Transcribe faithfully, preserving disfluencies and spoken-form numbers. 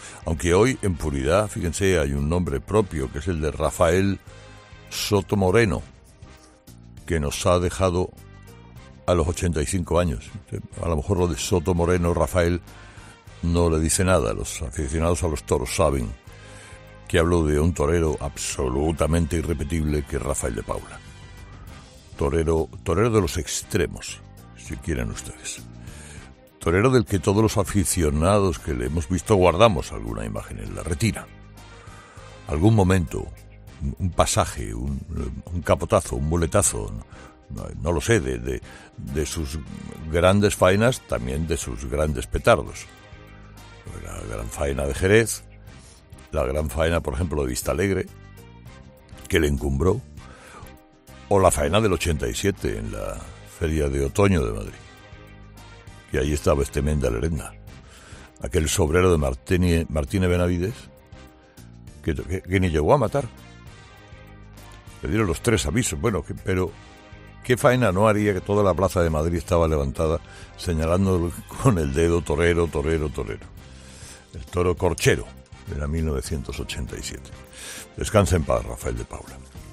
Aunque hoy en Puridad, fíjense, hay un nombre propio, que es el de Rafael Soto Moreno, que nos ha dejado a los ochenta y cinco años. A lo mejor lo de Soto Moreno, Rafael, no le dice nada. Los aficionados a los toros saben que hablo de un torero absolutamente irrepetible, que es Rafael de Paula. Torero, torero de los extremos, si quieren ustedes. Torero del que todos los aficionados que le hemos visto guardamos alguna imagen en la retina. Algún momento, un pasaje, un, un capotazo, un muletazo, no, no lo sé, de, de, de sus grandes faenas, también de sus grandes petardos. La gran faena de Jerez, la gran faena, por ejemplo, de Vistalegre, que le encumbró, o la faena del ochenta y siete en la Feria de Otoño de Madrid. Y ahí estaba este Menda Lerenda, aquel sobrero de Martínez, Martínez Benavides, que, que, que ni llegó a matar. Le dieron los tres avisos, bueno, que, pero ¿qué faena no haría que toda la plaza de Madrid estaba levantada señalando con el dedo torero, torero, torero? El toro corchero de la mil novecientos ochenta y siete. Descansa en paz, Rafael de Paula.